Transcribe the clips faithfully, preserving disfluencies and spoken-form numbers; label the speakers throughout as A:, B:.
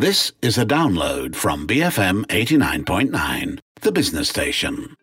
A: This is a download from B F M eighty-nine point nine, the business station.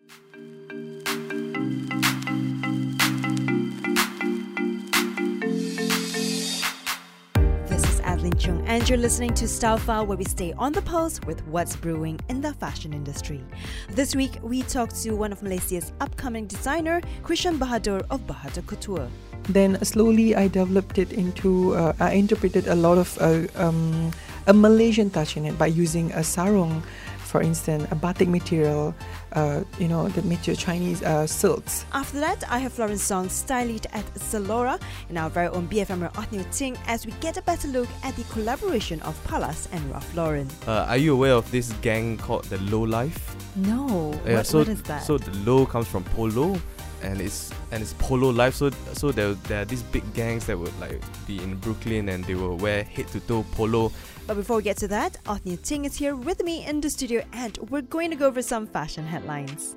B: This is Adeline Chung, and you're listening to Style File, where we stay on the pulse with what's brewing in the fashion industry. This week, we talk to one of Malaysia's upcoming designer, Krishan Bahadur of Bahadur Couture.
C: Then slowly I developed it into, uh, I interpreted a lot of uh, um, a Malaysian touch in it by using a sarong, for instance, a batik material, uh, you know, the material Chinese uh, silks.
B: After that, I have Florence Song, style lead at Zalora, and our very own B F M Othniel Ting, as we get a better look at the collaboration of Palas and Ralph Lauren.
D: Uh, are you aware of this gang called the Low Life?
B: No,
D: Yeah,
B: what,
D: so,
B: what is that?
D: So the Low comes from Polo, and it's and it's Polo Life. So so there there are these big gangs that would like be in Brooklyn, and they will wear head to toe polo.
B: But before we get to that, Othniel Ting is here with me in the studio, and we're going to go over some fashion headlines.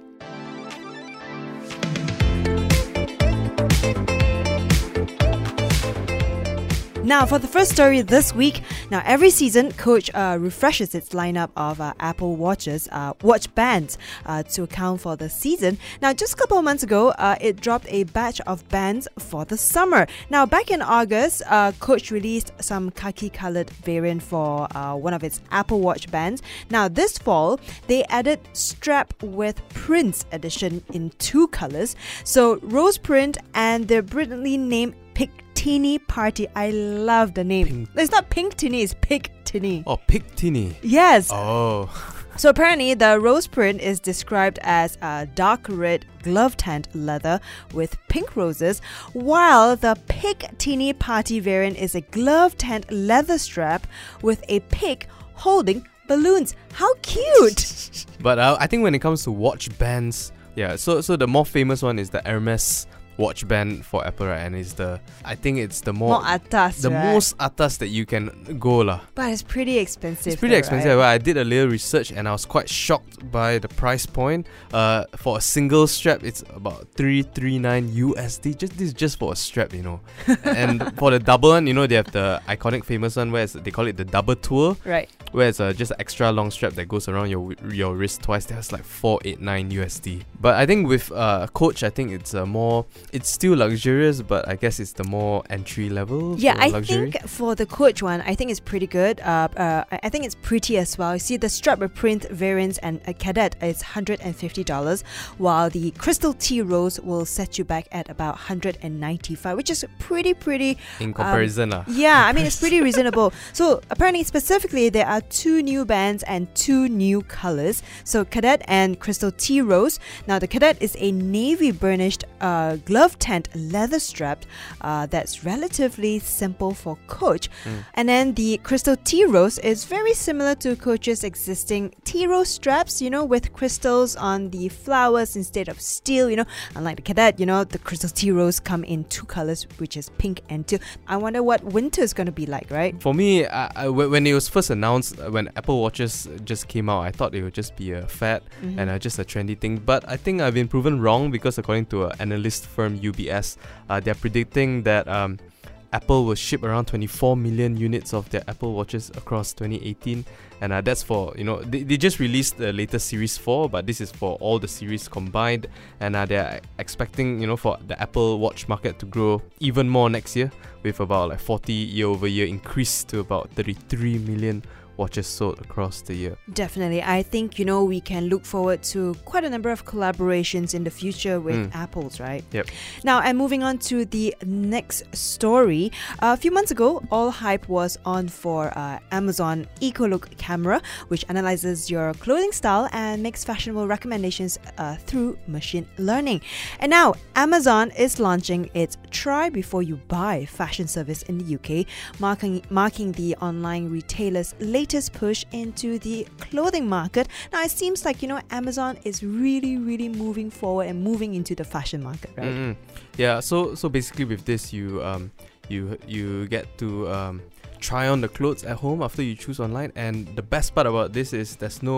B: Now, for the first story this week, now every season, Coach uh, refreshes its lineup of uh, Apple watches, uh, watch bands, uh, to account for the season. Now, just a couple of months ago, uh, it dropped a batch of bands for the summer. Now, back in August, uh, Coach released some khaki-colored variant for uh, one of its Apple Watch bands. Now, this fall, they added strap with prints edition in two colors. So, rose print and the brilliantly named Pictini Party. I love the name.
D: Pink.
B: It's not Pink Tini, it's Pictini.
D: Oh, Pictini.
B: Yes.
D: Oh.
B: So apparently the rose print is described as a dark red glove tanned leather with pink roses, while the Pictini Party variant is a glove tanned leather strap with a pig holding balloons. How cute!
D: But uh, I think when it comes to watch bands, yeah, so so the more famous one is the Hermes watch band for Apple, right? And it's the, I think it's the more,
B: More atas,
D: the
B: right?
D: most atas that you can go lah.
B: But it's pretty expensive.
D: It's pretty
B: though,
D: expensive.
B: right?
D: Well, I did a little research and I was quite shocked by the price point. Uh, for a single strap, it's about three thirty-nine U S D. Just this is just for a strap, you know. And for the double one, you know, they have the iconic famous one where it's, they call it the double tour,
B: Right.
D: where it's uh, just an extra long strap that goes around your your wrist twice. That's like four eighty-nine U S D. But I think with uh, Coach, I think it's a more, it's still luxurious, but I guess it's the more entry level.
B: Yeah, I
D: luxury.
B: think for the Coach one, I think it's pretty good. Uh, uh, I think it's pretty as well. You see, the strap with print variants and a Cadet is one hundred fifty dollars, while the Crystal Tea Rose will set you back at about one hundred ninety-five dollars, which is pretty, pretty...
D: in comparison.
B: Um,
D: uh.
B: yeah, I mean, it's pretty reasonable. So apparently, specifically, there are two new bands and two new colors. So Cadet and Crystal Tea Rose. Now, the Cadet is a navy burnished uh, glove tanned leather strap uh, that's relatively simple for Coach.
D: Mm.
B: And then the Crystal Tea Rose is very similar to Coach's existing Tea Rose straps, you know, with crystals on the flowers instead of steel, you know. Unlike the Cadet, you know, the Crystal Tea Rose come in two colors, which is pink and teal. I wonder what winter is going to be like, right?
D: For me, I, I, when it was first announced, uh, when Apple Watches just came out, I thought it would just be a fad
B: Mhm.
D: and uh, just a trendy thing. But I think I've been proven wrong, because according to an analyst firm U B S, uh, they're predicting that um, Apple will ship around twenty-four million units of their Apple Watches across twenty eighteen. And uh, that's for, you know, they, they just released the latest Series four, but this is for all the series combined. And uh, they're expecting, you know, for the Apple Watch market to grow even more next year, with about like forty year over year increase to about thirty-three million watches sold across the year.
B: Definitely. I think, you know, we can look forward to quite a number of collaborations in the future with
D: Mm.
B: Apples, right?
D: Yep.
B: Now, and moving on to the next story. Uh, a few months ago, all hype was on for uh, Amazon EcoLook camera, which analyzes your clothing style and makes fashionable recommendations uh, through machine learning. And now, Amazon is launching its Try Before You Buy fashion service in the U K, marking, marking the online retailer's latest latest push into the clothing market. Now, it seems like, you know, Amazon is really, really moving forward and moving into the fashion market, right?
D: Mm-hmm. Yeah, so so basically with this, you um you you get to um try on the clothes at home after you choose online, and the best part about this is there's no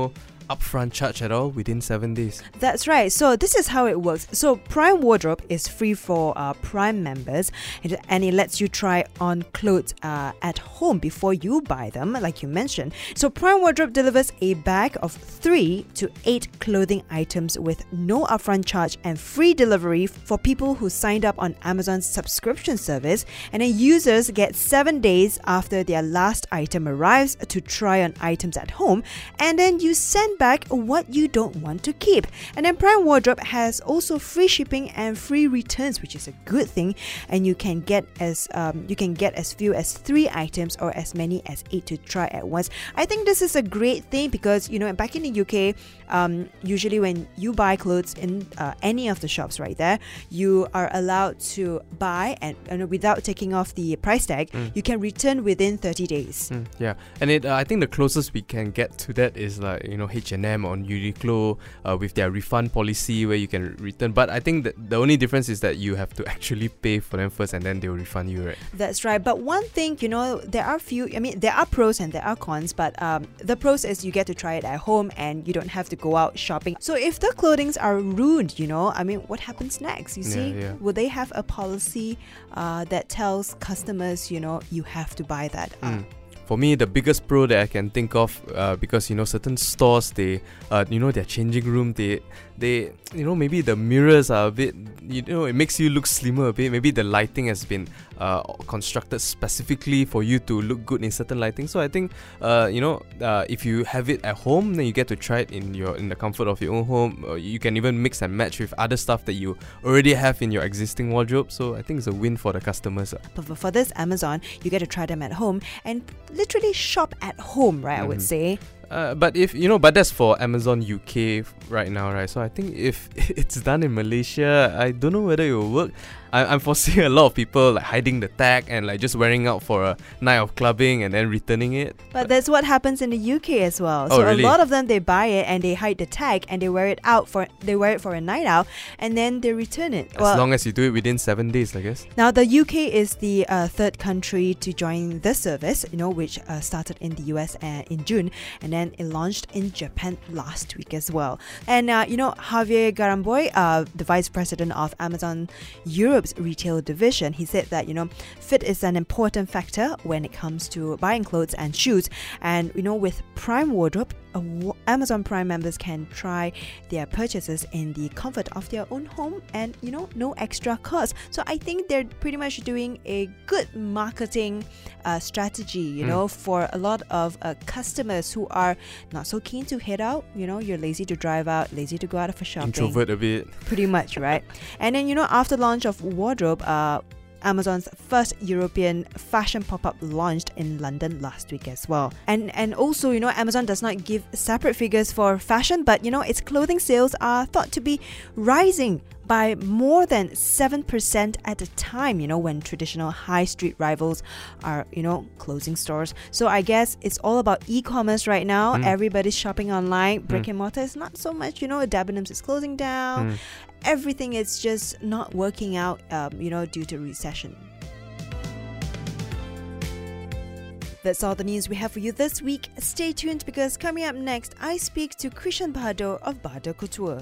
D: upfront charge at all within seven days.
B: That's right. So this is how it works. So Prime Wardrobe is free for uh, Prime members, and, and it lets you try on clothes uh, at home before you buy them, like you mentioned. So Prime Wardrobe delivers a bag of three to eight clothing items with no upfront charge and free delivery for people who signed up on Amazon's subscription service. And then users get seven days after their last item arrives to try on items at home, and then you send back what you don't want to keep. And then Prime Wardrobe has also free shipping and free returns, which is a good thing. And you can get as um, you can get as few as three items or as many as eight to try at once. I think this is a great thing because, you know, back in the U K, um, usually when you buy clothes in uh, any of the shops right there, you are allowed to buy and, and without taking off the price tag, mm. you can return within thirty days.
D: Mm, yeah, and it uh, I think the closest we can get to that is like, you know, H and M or Uniqlo uh, with their refund policy where you can return. But I think that the only difference is that you have to actually pay for them first and then they'll refund you, right?
B: That's right. But one thing, you know, there are few, I mean, there are pros and there are cons, but um, the pros is you get to try it at home and you don't have to go out shopping. So if the clothings are ruined, you know, I mean, what happens next? You see,
D: yeah, yeah.
B: will they have a policy uh, that tells customers, you know, you have to buy that?
D: Mm. For me, the biggest pro that I can think of, uh, because, you know, certain stores, they, uh, you know, their changing room, they, they, you know, maybe the mirrors are a bit, you know, it makes you look slimmer a bit. Maybe the lighting has been uh, constructed specifically for you to look good in certain lighting. So I think, uh, you know, uh, if you have it at home, then you get to try it in your in the comfort of your own home. Uh, you can even mix and match with other stuff that you already have in your existing wardrobe. So I think it's a win for the customers.
B: But for this Amazon, you get to try them at home and literally shop at home, right? Mm. I would say.
D: Uh, but if you know, but that's for Amazon U K right now, right? So I think if it's done in Malaysia, I don't know whether it will work. I, I'm foreseeing a lot of people like hiding the tag and like just wearing out for a night of clubbing and then returning it.
B: But, but that's what happens in the U K as well.
D: Oh,
B: so
D: really?
B: A lot of them, they buy it and they hide the tag and they wear it out for they wear it for a night out and then they return it.
D: As
B: well,
D: long as you do it within seven days, I guess.
B: Now the U K is the uh, third country to join this service, you know, which uh, started in the U S uh, in June and then it launched in Japan last week as well. And uh, you know, Javier Garamboy, uh, the vice president of Amazon Europe's retail division, he said that, you know, fit is an important factor when it comes to buying clothes and shoes. And you know, with Prime Wardrobe, uh, Amazon Prime members can try their purchases in the comfort of their own home and, you know, no extra cost. So I think they're pretty much doing a good marketing uh, strategy, you mm. know, for a lot of uh, customers who are not so keen to head out. You know, you're lazy to drive out, lazy to go out for shopping.
D: Introvert a bit.
B: Pretty much, right? And then, you know, after launch of Wardrobe, uh, Amazon's first European fashion pop-up launched in London last week as well. And and also, you know, Amazon does not give separate figures for fashion, but, you know, its clothing sales are thought to be rising by more than seven percent at a time, you know, when traditional high street rivals are, you know, closing stores. So I guess it's all about e-commerce right now. Mm. Everybody's shopping online. Brick mm. and mortar is not so much, you know, Debenhams is closing down. Mm. Everything is just not working out, um, you know, due to recession. That's all the news we have for you this week. Stay tuned because coming up next, I speak to Krishan Bahadur of Bahadur Couture.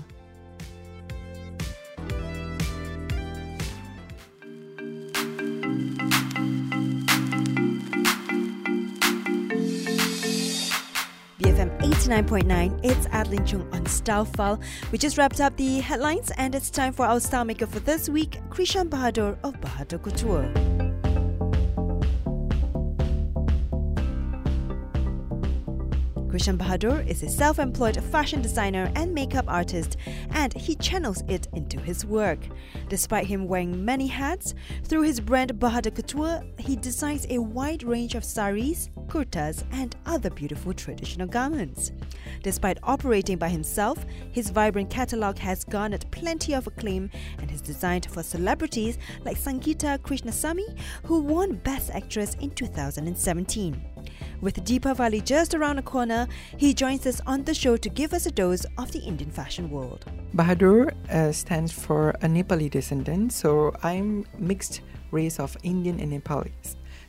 B: B F M eighty-nine point nine, it's Adeline Chung on Style File. We just wrapped up the headlines and it's time for our style maker for this week, Krishan Bahadur of Bahadur Couture. Krishan Bahadur is a self-employed fashion designer and makeup artist, and he channels it into his work. Despite him wearing many hats, through his brand Bahadur Couture, he designs a wide range of saris, kurtas, and other beautiful traditional garments. Despite operating by himself, his vibrant catalogue has garnered plenty of acclaim and is designed for celebrities like Sangeeta Krishnasamy, who won Best Actress in two thousand seventeen. With Deepavali just around the corner, he joins us on the show to give us a dose of the Indian fashion world.
C: Bahadur uh, stands for a Nepali descendant, so I'm mixed race of Indian and Nepalese.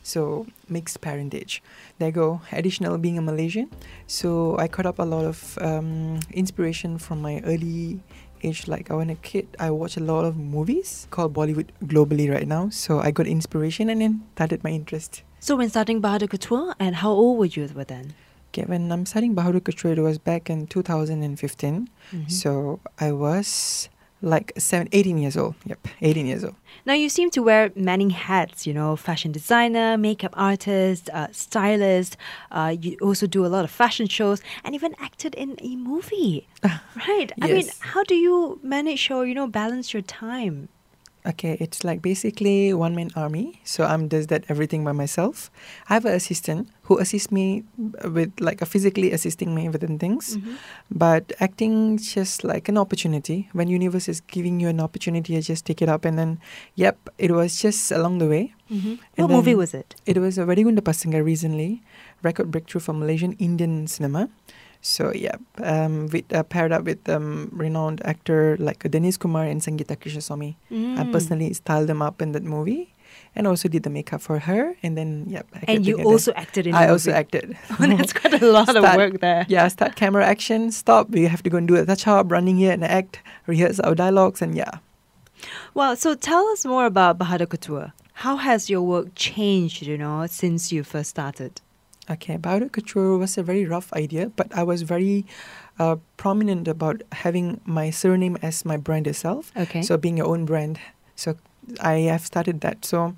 C: So mixed parentage. There you go. Additional being a Malaysian. So I caught up a lot of um, inspiration from my early age. Like when a kid, I watched a lot of movies called Bollywood globally right now. So I got inspiration and then started my interest.
B: So when starting Bahadur Couture, and how old were you then?
C: Okay, when I'm starting Bahadur Couture, it was back in two thousand fifteen.
B: Mhm.
C: So I was like seven, eighteen years old. Yep, eighteen years old.
B: Now you seem to wear many hats, you know, fashion designer, makeup artist, uh, stylist. Uh, you also do a lot of fashion shows and even acted in a movie, right? I mean,
C: Yes.
B: how do you manage or, you know, balance your time?
C: Okay, it's like basically one man army. So I'm does that everything by myself. I have an assistant who assists me with like a physically assisting me within things.
B: Mhm.
C: But acting is just like an opportunity. When universe is giving you an opportunity, I just take it up and then, yep, it was just along the way.
B: Mhm.
C: And
B: What movie
C: then-
B: was it?
C: It was a Vedigunda Pasanga recently, record breakthrough for Malaysian Indian cinema. So yeah, um, with uh, paired up with um, renowned actor like Dennis Kumar and Sangeeta Krishnaswamy. I
B: Mm.
C: personally styled them up in that movie, and also did the makeup for her. And then yep, I
B: And
C: get
B: you
C: together.
B: also acted in.
C: I
B: the
C: also
B: movie.
C: acted.
B: Oh, that's quite a lot of
C: Start-
B: work there.
C: Yeah, start camera action, stop. We have to go and do a touch up, running here and act, rehearse our dialogues, and yeah.
B: Well, so tell us more about Bahadur Couture. How has your work changed, you know, since you first started?
C: Okay, Bahadur Couture was a very rough idea, but I was very uh, prominent about having my surname as my brand itself.
B: Okay.
C: So being your own brand. So I have started that. So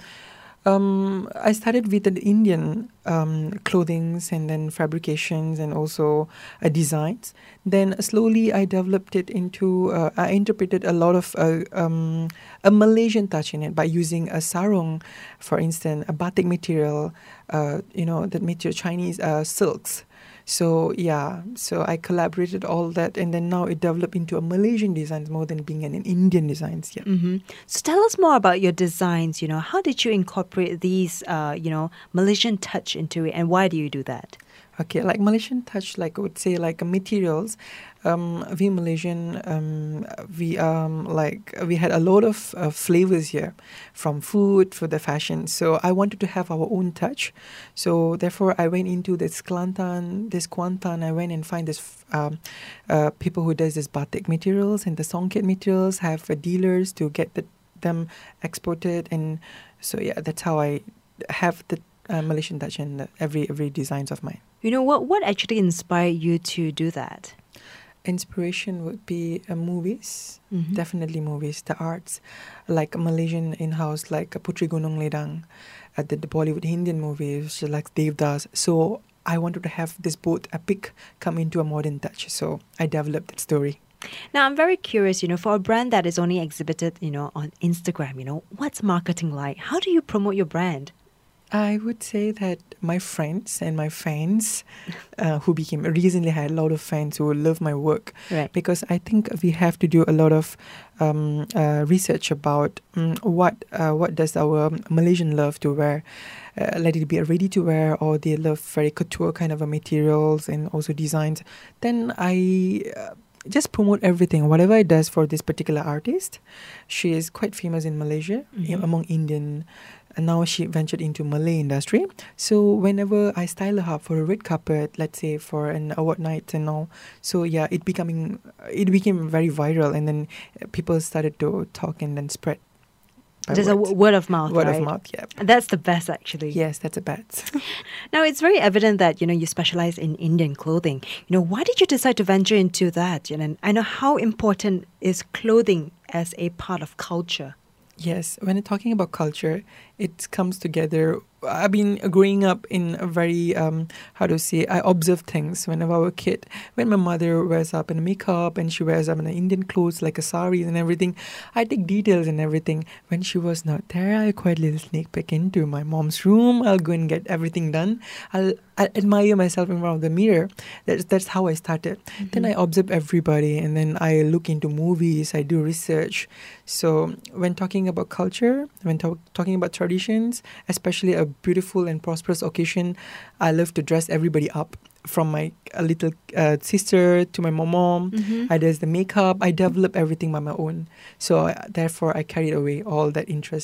C: um, I started with the Indian um, clothings and then fabrications and also uh, designs. Then slowly I developed it into, uh, I interpreted a lot of uh, um, a Malaysian touch in it by using a sarong, for instance, a batik material, uh, you know, that material, Chinese uh, silks. So yeah, so I collaborated all that, and then now it developed into a Malaysian designs more than being an, an Indian designs. Yeah.
B: Mm-hmm. So tell us more about your designs. You know, how did you incorporate these, uh, you know, Malaysian touch into it, and why do you do that?
C: Okay, like Malaysian touch, like I would say, like uh, materials. Um, we Malaysian, um, we um, like we had a lot of uh, flavors here, from food for the fashion. So I wanted to have our own touch. So therefore, I went into this Kelantan, this Kuantan. I went and find this um, uh, people who does this batik materials and the songket materials. Have uh, dealers to get the, them exported, and so yeah, that's how I have the uh, Malaysian touch in the, every every designs of mine.
B: You know, what what actually inspired you to do that?
C: Inspiration would be uh, movies,
B: Mhm.
C: definitely movies, the arts, like a Malaysian in-house, like uh, Putri Gunung Ledang, uh, the, the Bollywood Indian movies, like Devdas. So I wanted to have this both epic come into a modern touch. So I developed that story.
B: Now, I'm very curious, you know, for a brand that is only exhibited, you know, on Instagram, you know, what's marketing like? How do you promote your brand?
C: I would say that my friends and my fans, uh, who became recently had a lot of fans who love my work,
B: Right.
C: because I think we have to do a lot of um, uh, research about um, what uh, what does our Malaysian love to wear. Uh, let it be a ready to wear, or they love very couture kind of a materials and also designs. Then I. Uh, just promote everything, whatever it does for this particular artist. She is quite famous in Malaysia,
B: Mhm.
C: among Indian. And now she ventured into Malay industry. So whenever I style her up for a red carpet, let's say for an award night and all, so yeah, it becoming it became very viral, and then people started to talk and then spread. by
B: There's a
C: words.
B: w- word of mouth,
C: word
B: right?
C: of mouth, yeah.
B: And that's the best, actually.
C: Yes, that's a bet.
B: Now, it's very evident that, you know, you specialize in Indian clothing. You know, why did you decide to venture into that? You know, I know how important is clothing as a part of culture.
C: Yes, when talking about culture, it comes together. I've been growing up in a very, um, how to say, I observe things whenever I was a kid. When my mother wears up in makeup and she wears up in Indian clothes like a sari and everything, I take details and everything. When she was not there, I quite little sneak peek into my mom's room. I'll go and get everything done. I'll, I'll admire myself in front of the mirror. That's, that's how I started.
B: Mm-hmm.
C: Then I observe everybody, and then I look into movies, I do research. So when talking about culture, when to- talking about traditions, especially a beautiful and prosperous occasion, I love to dress everybody up, from my uh, little uh, sister to my mom.
B: Mhm.
C: I does the makeup. I develop everything by my own. So uh, therefore, I carried away all that interest.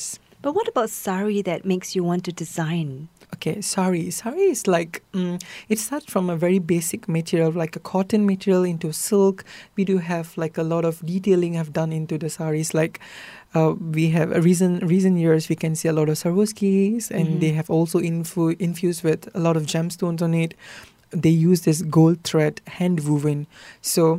B: But what about sari that makes you want to design?
C: Okay, sari. Sari is like, um, it starts from a very basic material, like a cotton material into silk. We do have like a lot of detailing I've done into the saris. Like uh, we have a recent, recent years, we can see a lot of Swarovskis, and
B: Mhm.
C: they have also infu- infused with a lot of gemstones on it. They use this gold thread, hand woven. So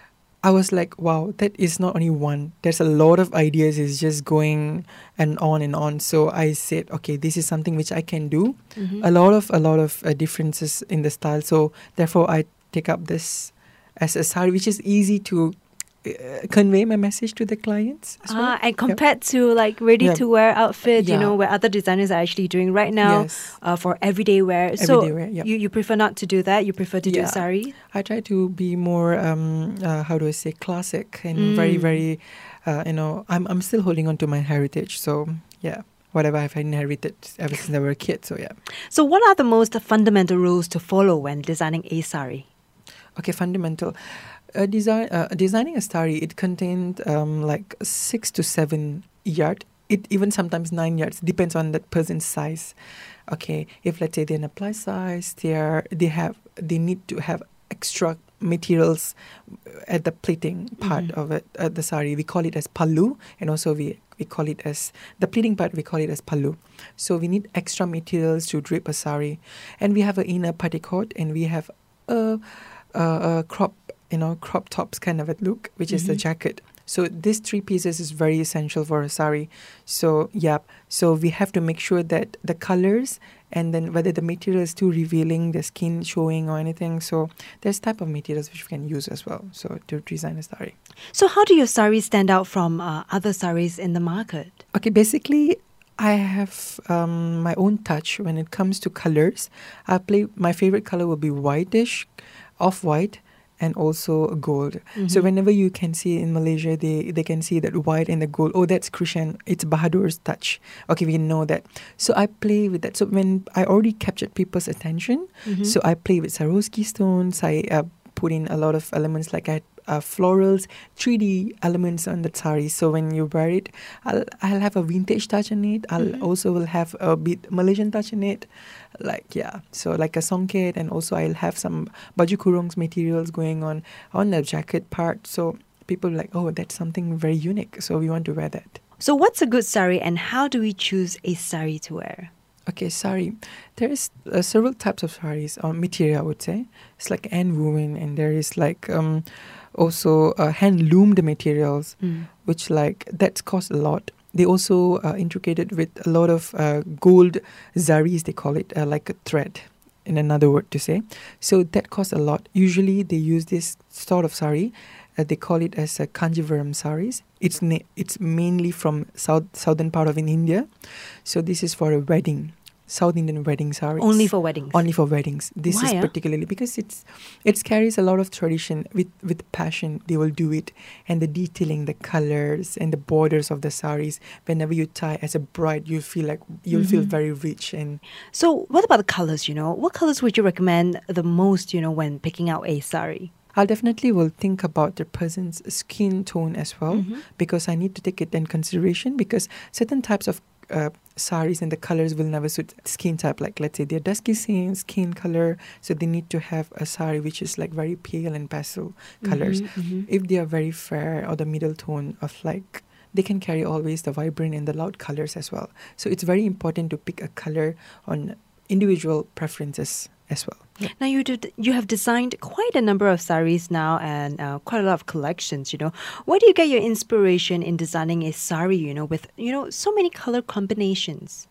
C: I was like, wow, that is not only one. There's a lot of ideas. It's just going and on and on. So I said, okay, this is something which I can do.
B: Mhm.
C: A lot of a lot of uh, differences in the style. So therefore, I take up this as a sari, which is easy to uh, convey my message to the clients as well.
B: Ah, and compared to like ready
C: Yeah.
B: to wear outfits, you
C: Yeah.
B: know, where other designers are actually doing right now
C: Yes.
B: uh, for everyday wear. so
C: Everyday wear, yeah.
B: you, you prefer not to do that? You prefer to do
C: Yeah.
B: sari?
C: I try to be more, um, uh, how do I say, classic and very,
B: Mm.
C: very, uh, you know, I'm I'm still holding on to my heritage. So yeah, whatever I've inherited ever since I was a kid. So yeah.
B: So what are the most fundamental rules to follow when designing a sari?
C: Okay, fundamental. Uh, design uh, designing a sari, it contained um, like six to seven yard. It even sometimes nine yards depends on that person's size. Okay, if let's say they're in a plus size, they are they have they need to have extra materials at the pleating part
B: Mhm.
C: of it. Uh, the sari we call it as pallu, and also we we call it as the pleating part. We call it as pallu. So we need extra materials to drape a sari, and we have an inner petticoat, and we have a, a, a crop, you know, crop tops kind of a look, which is the
B: Mhm.
C: jacket. So these three pieces is very essential for a sari. So yeah, so we have to make sure that the colors and then whether the material is too revealing, the skin showing or anything. So there's type of materials which we can use as well. So to design a sari.
B: So how do your saris stand out from uh, other saris in the market?
C: Okay, basically, I have um, my own touch when it comes to colors. I play my favorite color will be whitish, off-white, and also gold. So
B: Mhm.
C: whenever you can see in Malaysia, they, they can see that white and the gold. Oh, that's Krishan. It's Bahadur's touch. Okay, we know that. So I play with that. So when I already captured people's attention,
B: Mhm.
C: so I play with Swarovski stones. I uh, put in a lot of elements like I uh, florals, three D elements on the sari. So when you wear it, I'll, I'll have a vintage touch on it. I'll
B: Mhm.
C: also will have a bit Malaysian touch on it. Like, yeah, so like a songket, and also I'll have some baju kurung's materials going on on the jacket part. So people are like, oh, that's something very unique. So we want to wear that.
B: So what's a good sari and how do we choose a sari to wear?
C: Okay, sari. There is uh, several types of saris or material, I would say. It's like hand woven, and there is like um, also uh, hand loomed materials,
B: Mm.
C: which like that's cost a lot. They also uh, intricated with a lot of uh, gold zaris, they call it, uh, like a thread, in another word to say. So that costs a lot. Usually they use this sort of sari. Uh, they call it as a Kanjivaram saris. It's na- it's mainly from south southern part of in India. So this is for a wedding, South Indian wedding saris.
B: Only for weddings?
C: Only for weddings. This
B: Why,
C: is
B: ah?
C: particularly because it's it carries a lot of tradition with with passion. They will do it, and the detailing, the colors, and the borders of the saris. Whenever you tie as a bride, you feel like you'll feel
B: Mhm.
C: very rich. And
B: So what about the colors, you know? What colors would you recommend the most, you know, when picking out a sari?
C: I'll definitely will think about the person's skin tone as well,
B: Mhm.
C: because I need to take it in consideration, because certain types of uh, saris and the colors will never suit skin type. Like let's say they're dusky skin, skin color, so they need to have a sari which is like very pale and pastel colors.
B: Mhm, mhm.
C: If they are very fair or the middle tone of like, they can carry always the vibrant and the loud colors as well. So it's very important to pick a color on individual preferences as well.
B: Now you did, you have designed quite a number of saris now and uh, quite a lot of collections, you know. Where do you get your inspiration in designing a sari, you know, with, you know, so many color combinations?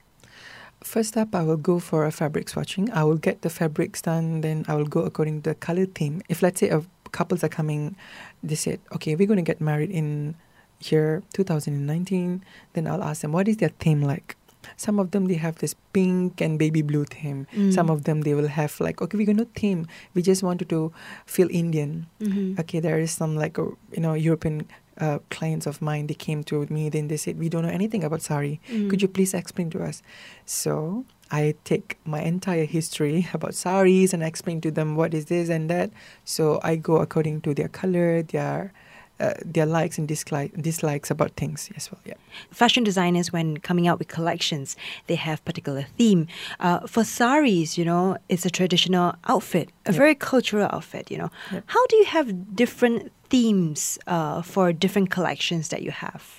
C: First up, I will go for a fabric swatching. I will get the fabrics done, then I will go according to the color theme. If let's say a couples are coming, they said, okay, we're going to get married in year two thousand nineteen, then I'll ask them, what is their theme like? Some of them, they have this pink and baby blue theme.
B: Mm.
C: Some of them, they will have like, okay, we're going to theme. We just wanted to feel Indian.
B: Mhm.
C: Okay, there is some like, uh, you know, European uh, clients of mine, they came to me, then they said, we don't know anything about sari.
B: Mm.
C: Could you please explain to us? So I take my entire history about saris and I explain to them what is this and that. So I go according to their color, their uh, their likes and dislike, dislikes about things as well. Yeah.
B: Fashion designers, when coming out with collections, they have particular theme. Uh, for saris, you know, it's a traditional outfit, a
C: Yep.
B: very cultural outfit, you know.
C: Yep.
B: How do you have different themes uh, for different collections that you have?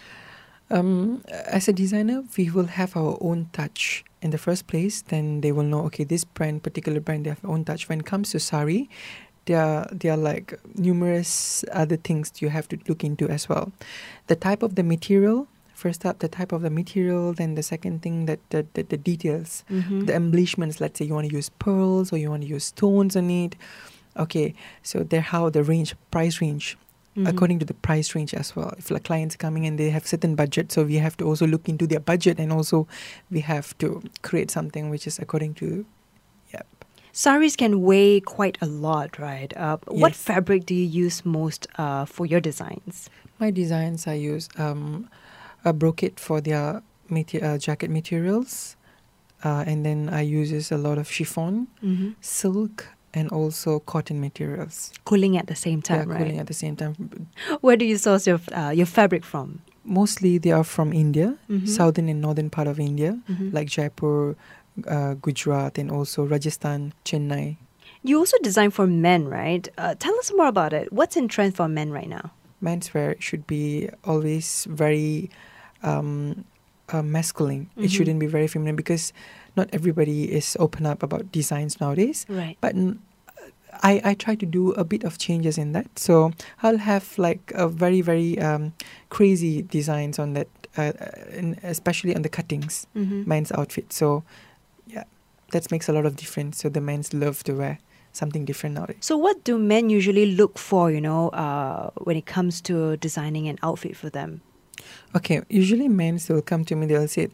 C: Um, as a designer, we will have our own touch in the first place. Then they will know, okay, this brand, particular brand, they have their own touch. When it comes to sari, there are, there are like numerous other things you have to look into as well. The type of the material, first up, the type of the material. Then the second thing, that the, the, the details,
B: Mm-hmm.
C: the embellishments. Let's say you want to use pearls or you want to use stones on it. Okay, so they're how the range, price range.
B: Mhm.
C: According to the price range as well. If like clients coming in, they have certain budget, so we have to also look into their budget, and also we have to create something which is according to, yeah.
B: Saris can weigh quite a lot, right? Uh, What
C: Yes.
B: fabric do you use most uh, for your designs?
C: My designs, I use um, a brocade for their mate- uh, jacket materials, uh, and then I uses a lot of chiffon,
B: Mm-hmm.
C: silk, and also cotton materials.
B: Cooling at the same time,
C: yeah,
B: right?
C: cooling at the same time.
B: Where do you source your uh, your fabric from?
C: Mostly they are from India,
B: Mhm.
C: southern and northern part of India,
B: Mhm.
C: like Jaipur, uh, Gujarat, and also Rajasthan, Chennai.
B: You also design for men, right? Uh, tell us more about it. What's in trend for men right now?
C: Menswear should be always very um, uh, masculine.
B: Mhm.
C: It shouldn't be very feminine, because not everybody is open up about designs nowadays.
B: Right.
C: But n- I, I try to do a bit of changes in that. So I'll have like a very, very um, crazy designs on that, uh, and especially on the cuttings,
B: Mm-hmm.
C: men's outfit. So yeah, that makes a lot of difference. So the men's love to wear something different nowadays.
B: So, what do men usually look for, you know, uh, when it comes to designing an outfit for them?
C: Okay, usually men will come to me, they'll say,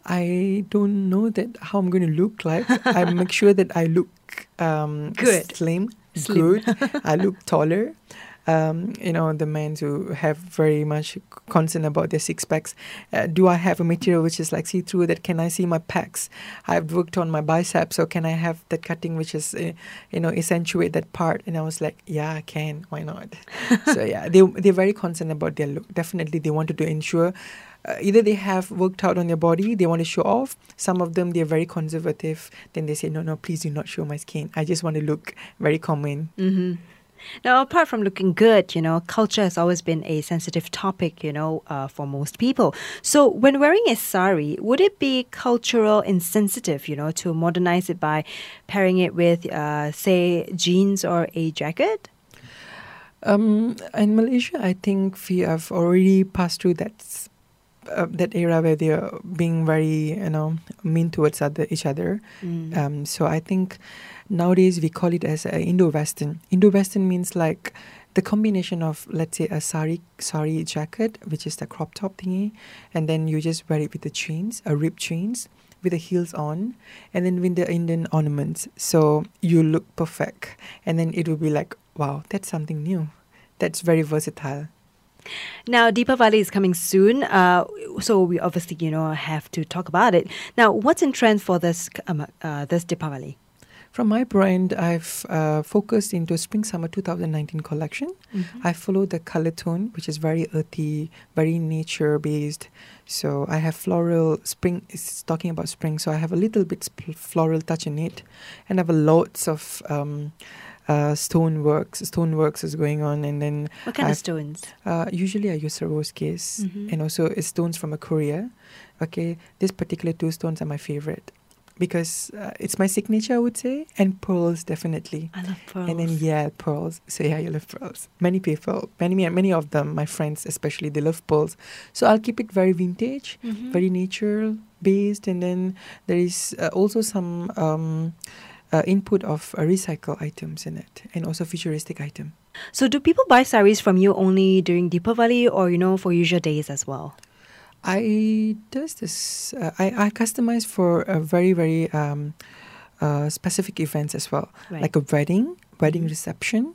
C: I don't know that how I'm going to look like. I make sure that I look um,
B: Good.
C: slim,
B: Slim.
C: good. I look taller. Um, you know, the men who have very much concern about their six packs. Uh, do I have a material which is like see-through, that can I see my pecs? I've worked on my biceps, so can I have that cutting which is, uh, you know, accentuate that part? And I was like, yeah, I can. Why not? So yeah, they, they're very concerned about their look. Definitely they wanted to ensure uh, either they have worked out on their body, they want to show off. Some of them, they're very conservative. Then they say, no, no, please do not show my skin. I just want to look very common.
B: Mm-hmm. Now, apart from looking good, you know, culture has always been a sensitive topic, you know, uh, for most people. So when wearing a sari, would it be cultural insensitive, you know, to modernize it by pairing it with, uh, say, jeans or a jacket?
C: Um, in Malaysia, I think we have already passed through that s- uh, that era where they are being very, you know, mean towards other each other.
B: Mm.
C: Um, so I think nowadays we call it as a Indo-Western. Indo-Western means like the combination of, let's say, a sari sari jacket, which is the crop top thingy, and then you just wear it with the chains, a ribbed chains, with the heels on, and then with the Indian ornaments. So you look perfect, and then it will be like, wow, that's something new. That's very versatile.
B: Now, Deepavali is coming soon, uh, so we obviously, you know, have to talk about it. Now, what's in trend for this um, uh, this Deepavali?
C: From my brand, I've uh, focused into Spring Summer twenty nineteen collection.
B: Mm-hmm.
C: I follow the color tone, which is very earthy, very nature based. So I have floral. Spring is talking about spring, so I have a little bit sp- floral touch in it, and I have a lots of um, uh, stone works. Stone works is going on, and then
B: What kind of
C: I've-
B: stones?
C: uh, usually I use a rose case,
B: Mhm.
C: and also it's stones from a Korea. Okay, these particular two stones are my favorite because uh, it's my signature, I would say, and pearls definitely.
B: I love pearls.
C: And then yeah, pearls. So yeah, you love pearls. Many people, many many of them, my friends especially, they love pearls. So I'll keep it very vintage,
B: Mhm.
C: very natural based, and then there is uh, also some um, uh, input of uh, recycle items in it, and also futuristic item.
B: So, do people buy saris from you only during Deepavali, or you know, for usual days as well?
C: I does this. Uh, I I customize for a very very um, uh, specific events as well,
B: Right.
C: like a wedding, wedding
B: Mhm.
C: reception,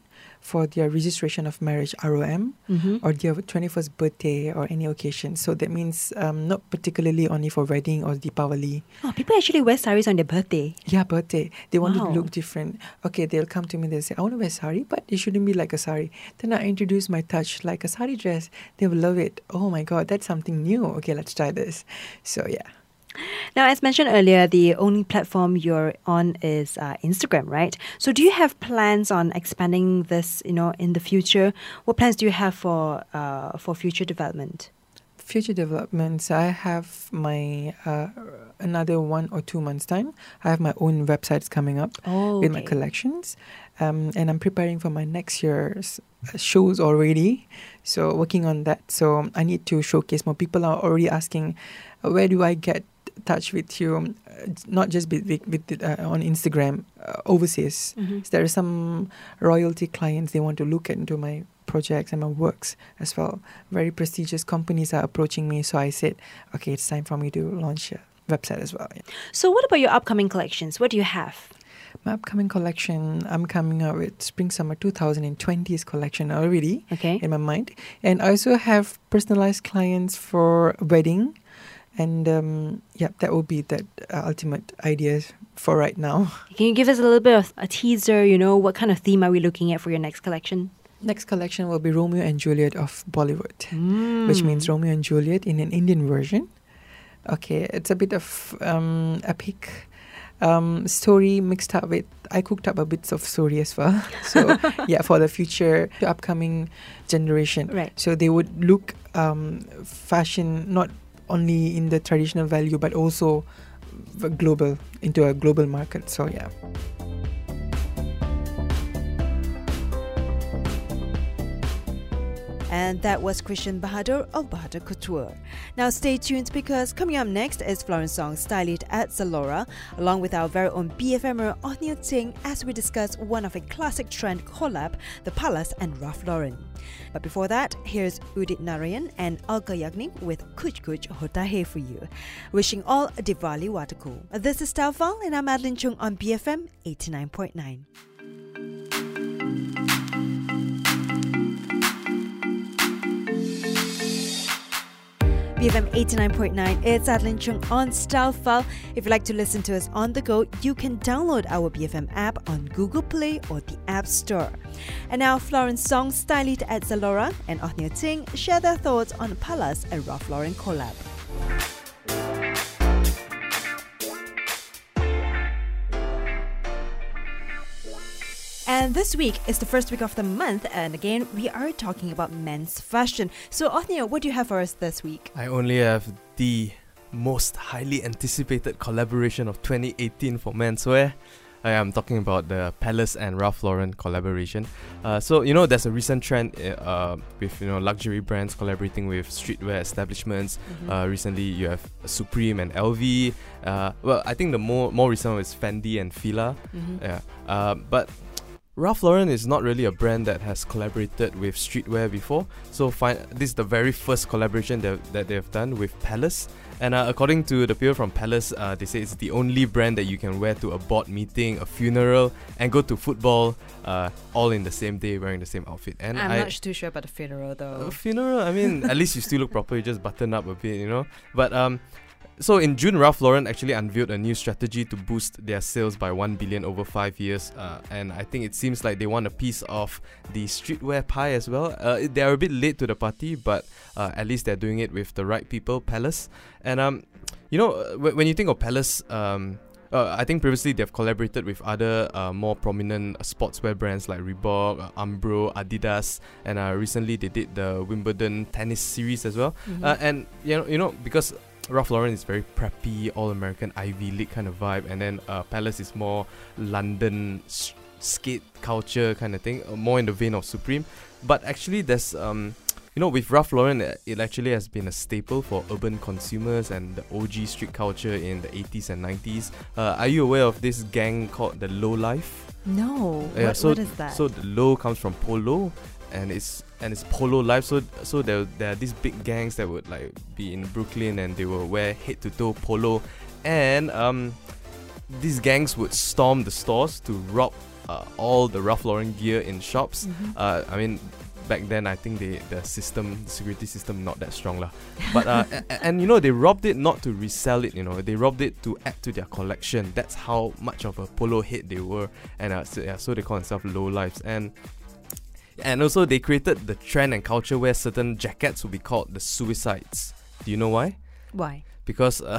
C: for their registration of marriage, R O M,
B: Mm-hmm.
C: or their twenty-first birthday or any occasion. So that means um, not particularly only for wedding or Deepavali.
B: Oh, people actually wear saris on their birthday.
C: Yeah, birthday. They want
B: Wow.
C: to look different. Okay, they'll come to me, they'll say, I want to wear sari, but it shouldn't be like a sari. Then I introduce my touch like a sari dress. They will love it. Oh my God, that's something new. Okay, let's try this. So yeah.
B: Now, as mentioned earlier, the only platform you're on is uh, Instagram, right? So do you have plans on expanding this, you know, in the future? What plans do you have for uh, for future development?
C: Future developments, I have my uh, another one or two months time. I have my own websites coming up
B: Oh,
C: with my collections, um, and I'm preparing for my next year's shows already. So working on that. So I need to showcase more. People are already asking, uh, where do I get touch with you? Um, uh, not just with, with, with uh, on Instagram, uh, overseas.
B: Mm-hmm.
C: So there are some royalty clients. They want to look into my projects and my works as well. Very prestigious companies are approaching me. So I said, okay, it's time for me to launch a website as well. Yeah.
B: So what about your upcoming collections? What do you have?
C: My upcoming collection, I'm coming out with Spring Summer twenty twenty's collection already
B: Okay.
C: in my mind. And I also have personalized clients for wedding. And um, yeah, that will be that uh, ultimate idea for right now.
B: Can you give us a little bit of a teaser? You know, what kind of theme are we looking at for your next collection?
C: Next collection will be Romeo and Juliet of Bollywood,
B: Mm.
C: which means Romeo and Juliet in an Indian version. Okay, it's a bit of um, epic um, story mixed up with, I cooked up a bit of story as well. So yeah, for the future, the upcoming generation.
B: Right.
C: So they would look um, fashion not only in the traditional value, but also v- global, into a global market. So yeah.
B: And that was Christian Bahadur of Bahadur Couture. Now stay tuned because coming up next is Florence Song styled at Zalora, along with our very own B F M-er Othniel Ting as we discuss one of a classic trend collab, The Palace and Ralph Lauren. But before that, here's Udit Narayan and Alka Yagnik with Kuch Kuch Hota Hai for you. Wishing all a Diwali Wataku. This is Style File and I'm Madeline Chung on B F M eighty-nine point nine. B F M eighty-nine point nine, it's Adeline Chung on Style File. If you'd like to listen to us on the go, you can download our B F M app on Google Play or the App Store. And now Florence Song styled at Zalora and Othniel Ting share their thoughts on Palace and Ralph Lauren collab. And this week is the first week of the month, and again, we are talking about men's fashion. So, Othniel, what do you have for us this week?
D: I only have the most highly anticipated collaboration of twenty eighteen for menswear. I am talking about the Palace and Ralph Lauren collaboration. Uh, so, you know, there's a recent trend uh, with, you know, luxury brands collaborating with streetwear establishments.
B: Mm-hmm.
D: Uh, recently, you have Supreme and L V. Uh, well, I think the more more recent one is Fendi and Fila.
B: Mm-hmm.
D: Yeah. Uh, but Ralph Lauren is not really a brand that has collaborated with streetwear before. So fi- this is the very first collaboration that, that they've done with Palace. And uh, according to the people from Palace, uh, they say it's the only brand that you can wear to a board meeting, a funeral, and go to football, uh, all in the same day wearing the same outfit. And
B: I'm
D: I,
B: not too sure about the funeral though.
D: a funeral, I mean, at least you still look proper, you just button up a bit, you know. But um, so in June, Ralph Lauren actually unveiled a new strategy to boost their sales by one billion over five years. Uh, and I think it seems like they want a piece of the streetwear pie as well. Uh, they are a bit late to the party, but uh, at least they're doing it with the right people, Palace. And um, you know, w- when you think of Palace, um, uh, I think previously they've collaborated with other uh, more prominent sportswear brands like Reebok, uh, Umbro, Adidas, and uh, recently they did the Wimbledon tennis series as well.
B: Mm-hmm.
D: Uh, and you know, you know, because Ralph Lauren is very preppy, all-American Ivy League kind of vibe, and then uh, Palace is more London sh- skate culture kind of thing, uh, more in the vein of Supreme. But actually, there's um, you know, with Ralph Lauren, uh, it actually has been a staple for urban consumers and the O G street culture in the eighties and nineties. Uh, are you aware of this gang called the Low Life?
B: No.
D: Yeah,
B: what,
D: so
B: what is that?
D: So the low comes from polo, and it's and it's polo life. So so there there are these big gangs that would like be in Brooklyn, and they will wear head to toe polo, and um, these gangs would storm the stores to rob uh, all the Ralph Lauren gear in shops.
B: Mm-hmm.
D: Uh, I mean, back then I think they, the system, security system, not that strong lah. But uh, and, and you know, they robbed it not to resell it. You know, they robbed it to add to their collection. That's how much of a polo head they were, and uh, so, yeah, so they call themselves low lives. And and also they created the trend and culture where certain jackets would be called the suicides. Do you know why?
B: Why?
D: Because uh,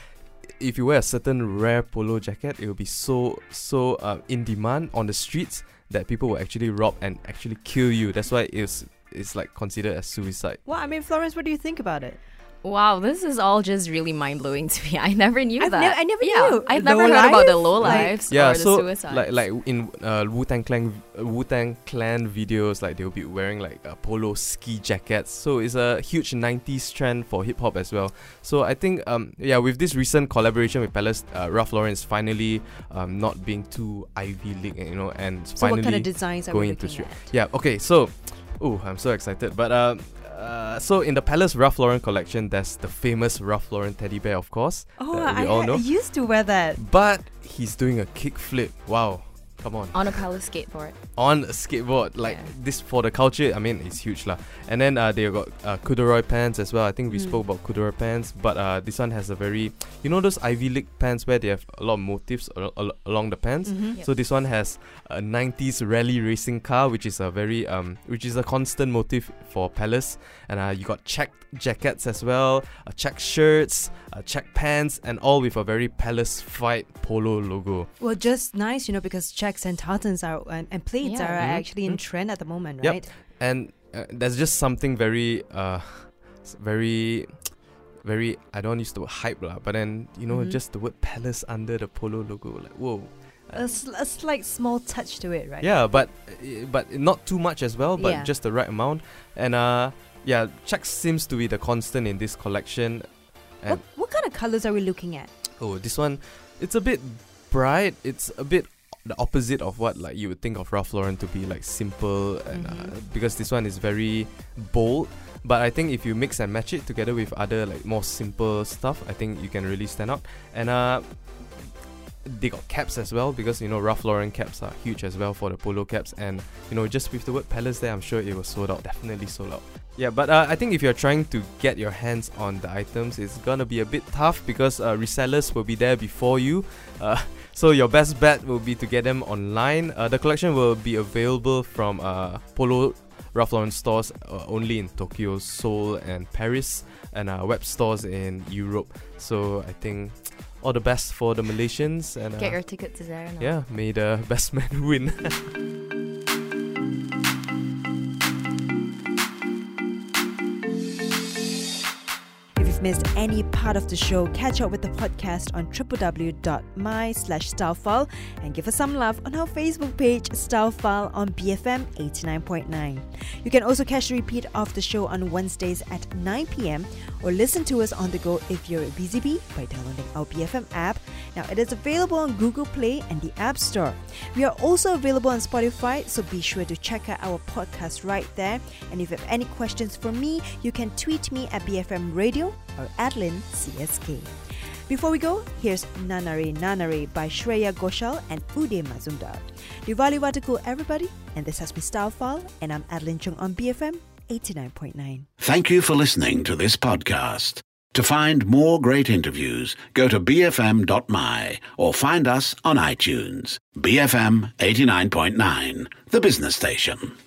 D: if you wear a certain rare polo jacket, it will be so so uh, in demand on the streets that people will actually rob and actually kill you. That's why it's it's like considered as suicide.
B: Well, I mean, Florence, what do you think about it?
E: Wow, this is all just really mind-blowing to me. I never knew
B: I've
E: that.
B: ne- I never
E: yeah,
B: knew.
E: I've
B: Low
E: never heard about the
B: life?
E: low
B: Like-
E: lives
D: Yeah,
E: or
D: so
E: the suicides.
D: like like in uh, Wu-Tang Clan uh, Wu-Tang Clan videos, like they'll be wearing like uh, polo ski jackets. So it's a huge nineties trend for hip hop as well. So I think um yeah, with this recent collaboration with Palace, uh, Ralph Lauren is finally um not being too Ivy League, you know, and
B: So
D: finally
B: what kind of designs are
D: going
B: we
D: into
B: looking
D: street.
B: at?
D: Yeah, okay, so oh, I'm so excited. But uh, uh, so in the Palace Ralph Lauren collection, there's the famous Ralph Lauren teddy bear, of course.
B: Oh,
D: that we
B: I,
D: all
B: I
D: know.
B: used to wear that.
D: But he's doing a kickflip. Wow, come on.
E: On a Palace skateboard.
D: On a skateboard, like
E: Yeah.
D: this for the culture, I mean, it's huge lah. And then uh, they got uh, corduroy pants as well. I think we
B: Mm.
D: spoke about corduroy pants, but uh, this one has a very, you know, those Ivy League pants where they have a lot of motifs al- al- along the pants.
B: Mhm.
E: Yep.
D: So this one has a nineties rally racing car, which is a very um, which is a constant motif for Palace. And uh, you got checked jackets as well, uh, checked shirts, uh, checked pants, and all with a very Palace-fied polo logo.
B: Well, just nice, you know, because checks and tartans are and, and pleats
E: Yeah.
B: are
D: Mhm.
B: actually in
D: Mhm.
B: trend at the moment,
D: Yep.
B: right?
D: And uh, there's just something very, uh, s- very, very. I don't use the word hype lah, but then you know,
B: Mhm.
D: just the word Palace under the polo logo, like whoa.
B: A, sl- a slight small touch to it, right?
D: Yeah, but uh, but not too much as well, but
B: Yeah.
D: just the right amount. And uh, yeah, checks seems to be the constant in this collection.
B: What,
D: And
B: what kind of colors are we looking at?
D: oh, this one, it's a bit bright. It's a bit the opposite of what like you would think of Ralph Lauren to be like simple, and uh,
B: Mhm.
D: because this one is very bold. But I think if you mix and match it together with other like more simple stuff, I think you can really stand out. And uh, they got caps as well, because you know Ralph Lauren caps are huge as well for the polo caps. And you know, just with the word Palace there, I'm sure it was sold out, definitely sold out. Yeah, but uh, I think if you're trying to get your hands on the items, it's gonna be a bit tough, because uh, resellers will be there before you. Uh, so your best bet will be to get them online. Uh, the collection will be available from uh, Polo Ralph Lauren stores uh, only in Tokyo, Seoul, and Paris, and uh, web stores in Europe. So I think all the best for the Malaysians, and uh,
E: Get your tickets there now.
D: yeah, may the best man win.
B: If you've missed any part of the show, catch up with the podcast on w w w dot my slash stylefile and give us some love on our Facebook page, Stylefile, on B F M eighty-nine point nine. You can also catch the repeat of the show on Wednesdays at nine p.m. or listen to us on the go if you're a busy bee by downloading our B F M app. Now, it is available on Google Play and the App Store. We are also available on Spotify, so be sure to check out our podcast right there. And if you have any questions for me, you can tweet me at B F M Radio or Adlin C S K. Before we go, here's Nanare Nanare by Shreya Ghoshal and Uday Mazumdar. Diwali Wataku, everybody, and this has been Stylefile, and I'm Adlin Chung on B F M eighty-nine point nine.
A: Thank you for listening to this podcast. To find more great interviews, go to b f m dot m y or find us on iTunes. B F M eighty-nine point nine, the business station.